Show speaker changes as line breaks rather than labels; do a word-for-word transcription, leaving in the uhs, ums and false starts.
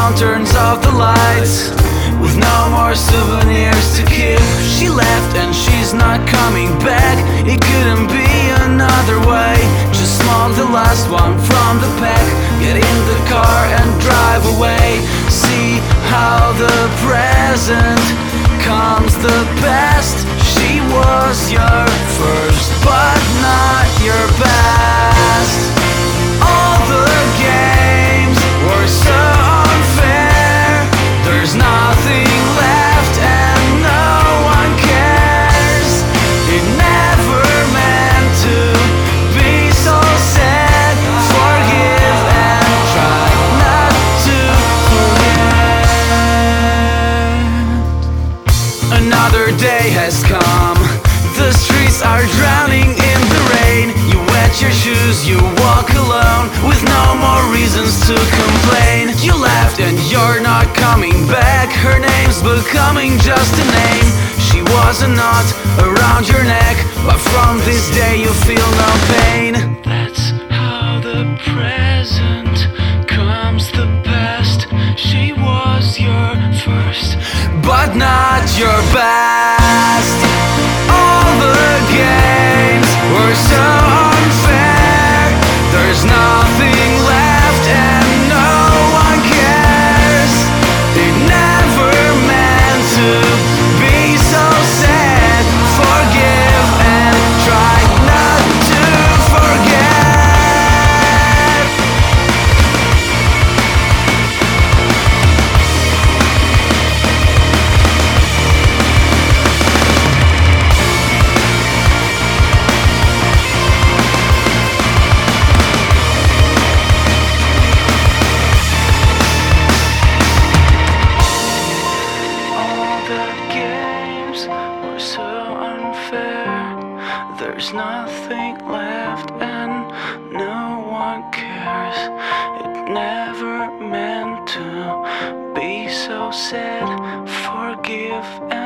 town turns off the lights, with no more souvenirs to keep. She left and she's not coming back. It couldn't be another way. Just smoke the last one from the pack, get in the car and drive away. See how the present comes the best. She was your first, but not your best. All the games were so unfair. There's nothing left and no one cares. It never meant to be so sad. Forgive and try not to forget. Another day has come. The streets are drowning in the rain. You wet your shoes, you walk alone, with no more reasons to complain. You left and you're not coming back. Her name's becoming just a name. She was a knot around your neck, but from this day you feel no pain. That's how the present comes the best. She was your first, but not your best. All the games were so unfair. There's nothing left and no one cares. It never meant to be so sad. Forgive and try not to forget. So unfair. There's nothing left and no one cares. It never meant to be so sad. Forgive and